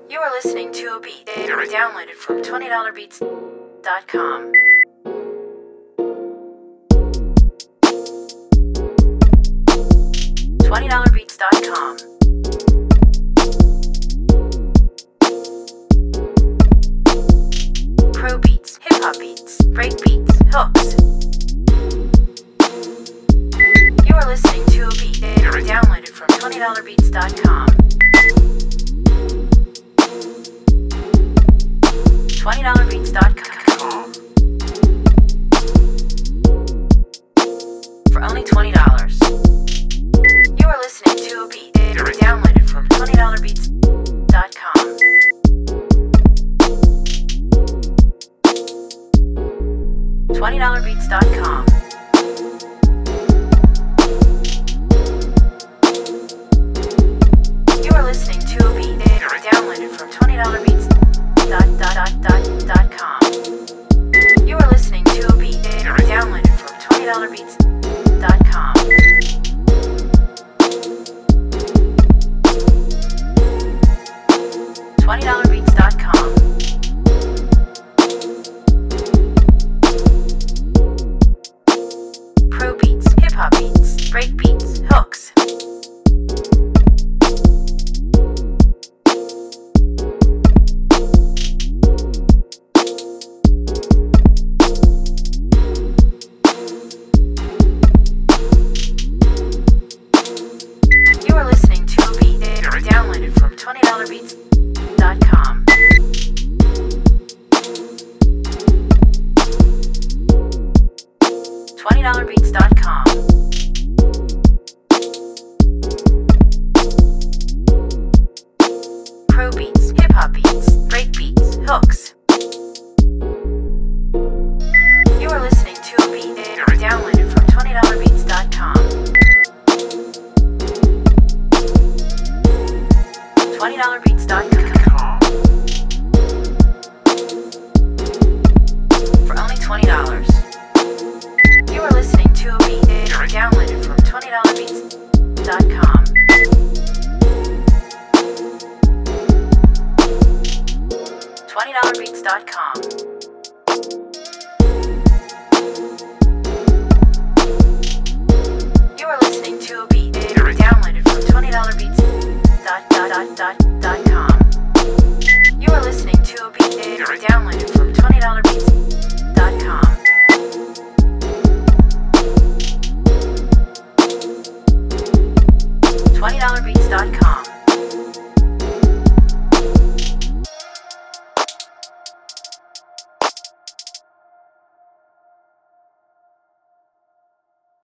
You are listening to a beat downloaded from $20beats.com. $20beats.com. Pro beats, hip hop beats, break beats, hooks. You are listening to a beat downloaded from $20beats.com. $20beats.com. For only $20. You are listening to a beat downloaded from $20beats.com. $20beats.com. You are listening to a beat downloaded from $20beats.com. You are listening to a beat downloaded from $20beats.com. $20beats.com. Pro beats, hip hop beats, break beats, hooks. Downloaded from $20beats.com. $20beats.com. Pro beats, hip hop beats, break beats, hooks. You are listening to a beat downloaded from $20beats.com. $20beats.com. For only $20. You are listening to a beat downloaded from $20beats.com. $20beats.com. You are listening to a beat downloaded from $20beats.com. You are listening to a beat downloaded from $20beats.com. $20beats.com.